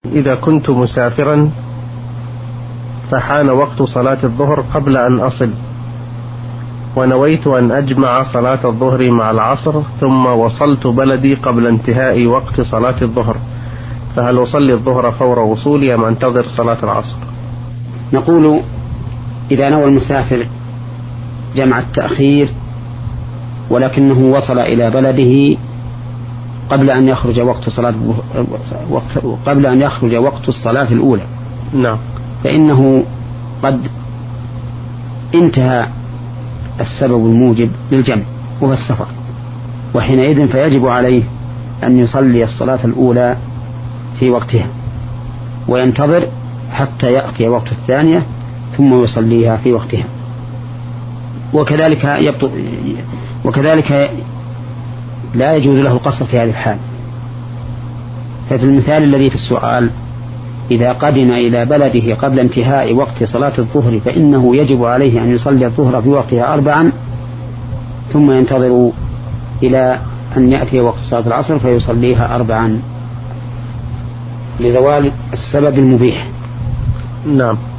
إذا كنت مسافرا فحان وقت صلاة الظهر قبل أن أصل، ونويت أن أجمع صلاة الظهر مع العصر، ثم وصلت بلدي قبل انتهاء وقت صلاة الظهر، فهل أصلي الظهر فور وصولي أم أنتظر صلاة العصر؟ نقول إذا نوى المسافر جمع التأخير ولكنه وصل إلى بلده قبل أن يخرج وقت الصلاة الأولى، نعم، فإنه قد انتهى السبب الموجب للجمع وهو السفر، وحينئذ فيجب عليه أن يصلي الصلاة الأولى في وقتها وينتظر حتى يأتي وقت الثانية ثم يصليها في وقتها. وكذلك لا يجوز له القصر في هذه الحال. ففي المثال الذي في السؤال إذا قدم إلى بلده قبل انتهاء وقت صلاة الظهر فإنه يجب عليه أن يصلي الظهر في وقتها 4 ثم ينتظر إلى أن يأتي وقت صلاة العصر فيصليها 4 لزوال السبب المبيح. نعم.